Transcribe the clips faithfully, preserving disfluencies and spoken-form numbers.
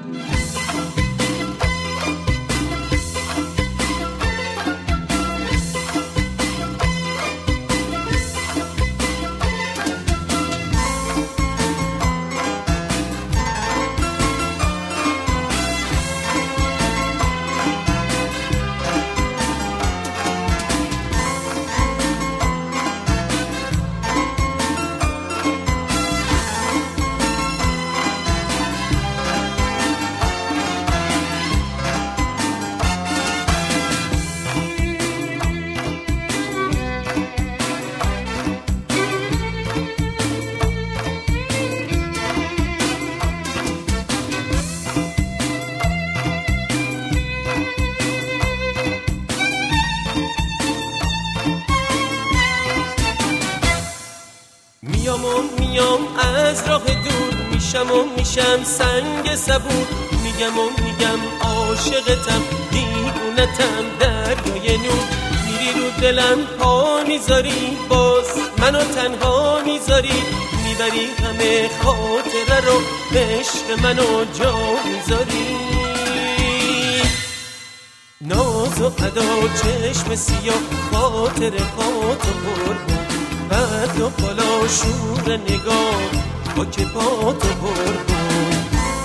میام و میام از راه دور، میشم و میشم سنگ صبور، میگم و میگم عاشقتم، دیوونتم دریای نور. میری رو دلم پا میذاری، باز منو تنها میذاری، میبری همه خاطره رو، عشق منو جا میذاری. ناز و ادا چشم سیاه، خاطر خاطر قربون، بعد و بالا شور نگاه، با که پاتو قربون.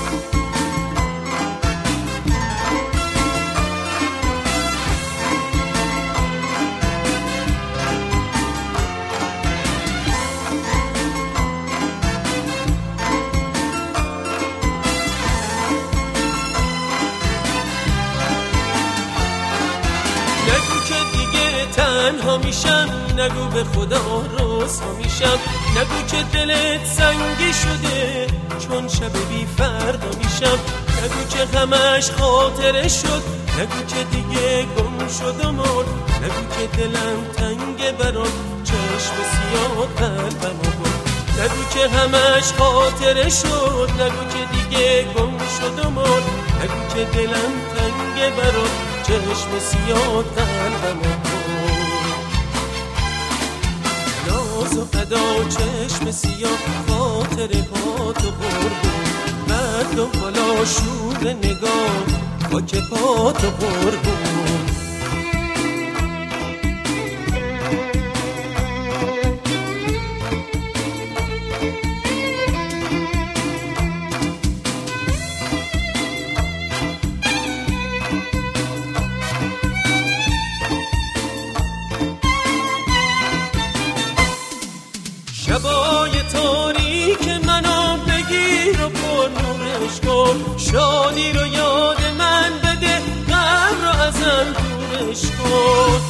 نگو که دیگه تنها میشم، نگو به خدا رسوا میشم، نگو که دلت سنگی شده چون شب بی فردا میشم، نگو که غمش خاطره شد، نگو که دیگه گم شد و مرد، نگو که دلم تنگ برات، چشم سیاه قلبمو برد، نگو که همش خاطره شد، نگو که دیگه گم شد و مرد، نگو که دلم تنگ برات، چشم سیاه قلبمو برد. ناز و ادا چشم سیاه، خاطر پاتو قربون، بعد و بالا شور نگاه، خاک پاتو قربون. شبای تاریک منو بگیر و پر نورش کن، شادی رو یاد من بده، غم رو ازم دورش کن.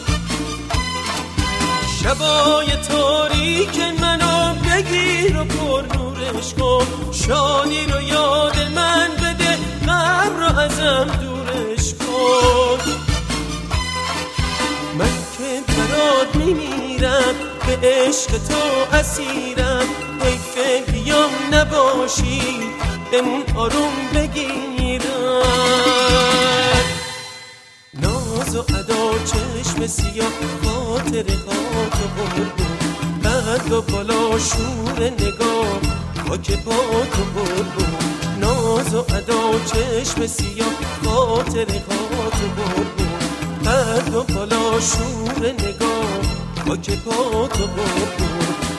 شبای تاریک منو بگیر و پر نورش کن، شادی رو یاد من بده، غم رو ازم دورش کن. من که برات میمیرم، به عشق تو اسیرم، حیف بیام نباشی بمون آروم بگیرم. ناز و ادا چشم سیاه، خاطر خاطر قربون، بعد و بالا شور نگاه، خاک پاتو قربون. ناز و ادا چشم سیاه، خاطر خاطر قربون، بعد و بالا شور نگاه، خاک پاتو قربون.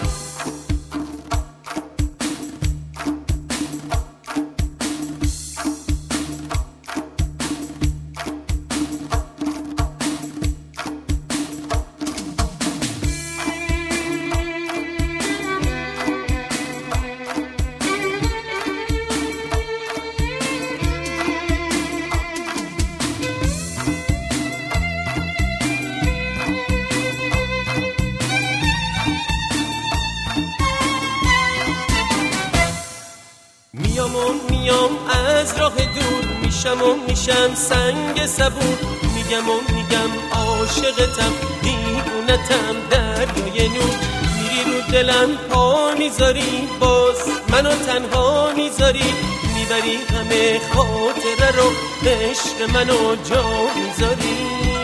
میام و میام از راه دور، میشم و میشم سنگ صبور، میگم و میگم عاشقتم، دیوونتم دریای نور. میری رو دلم پا میذاری، باز منو تنها میذاری، میبری همه خاطره رو، عشق منو جا میذاری.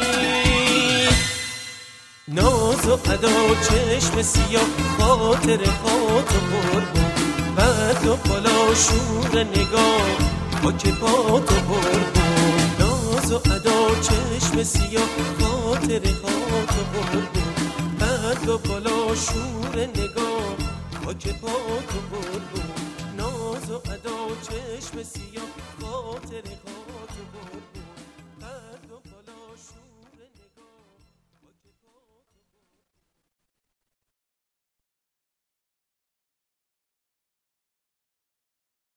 ناز و ادا چشم سیاه، خاطر خاطر قربون، بعد و بالا شور نگاه، خاک پا تو قربون، ناز و ادا چشم سیاه خاطر خاک و قربون، قد و بالا شور نگاه خاک پا تو قربون، ناز و ادا چشم سیاه خاطر خاک و قربون.